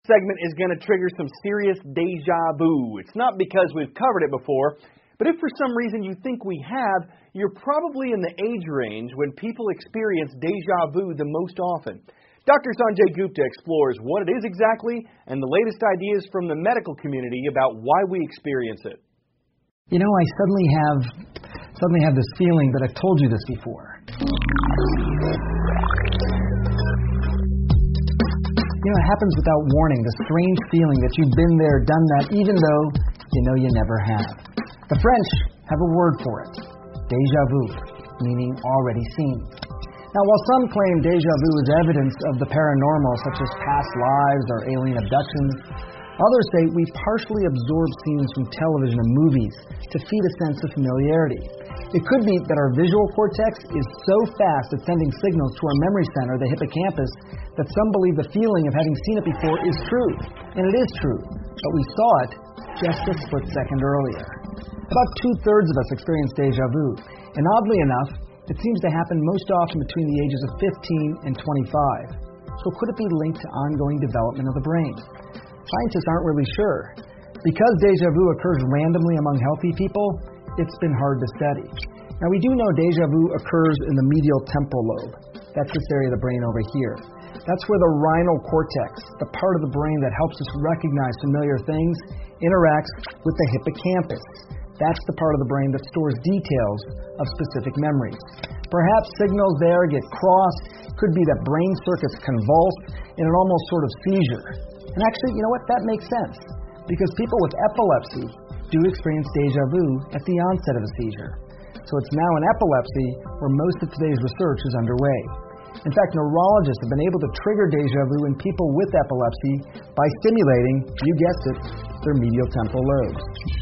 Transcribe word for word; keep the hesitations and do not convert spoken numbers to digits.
segment is going to trigger some serious deja vu. It's not because we've covered it before, but if for some reason you think we have, you're probably in the age range when people experience deja vu the most often. Doctor Sanjay Gupta explores what it is exactly and the latest ideas from the medical community about why we experience it. You know, I suddenly have suddenly have this feeling that I've told you this before. You know, it happens without warning, the strange feeling that you've been there, done that, even though you know you never have. The French have a word for it, déjà vu, meaning already seen. Now, while some claim déjà vu is evidence of the paranormal, such as past lives or alien abductions, others say we partially absorb scenes from television and movies to feed a sense of familiarity. It could be that our visual cortex is so fast at sending signals to our memory center, the hippocampus, that some believe the feeling of having seen it before is true. And it is true, but we saw it just a split second earlier. About two-thirds of us experience déjà vu, and oddly enough, it seems to happen most often between the ages of fifteen and twenty-five. So could it be linked to ongoing development of the brain? Scientists aren't really sure. Because déjà vu occurs randomly among healthy people, it's been hard to study. Now, we do know déjà vu occurs in the medial temporal lobe. That's this area of the brain over here. That's where the rhinal cortex, the part of the brain that helps us recognize familiar things, interacts with the hippocampus. That's the part of the brain that stores details of specific memories. Perhaps signals there get crossed. Could be that brain circuits convulse in an almost sort of seizure. And actually, you know what? That makes sense. Because people with epilepsy do experience déjà vu at the onset of a seizure. So it's now in epilepsy where most of today's research is underway. In fact, neurologists have been able to trigger déjà vu in people with epilepsy by stimulating, you guessed it, their medial temporal lobes.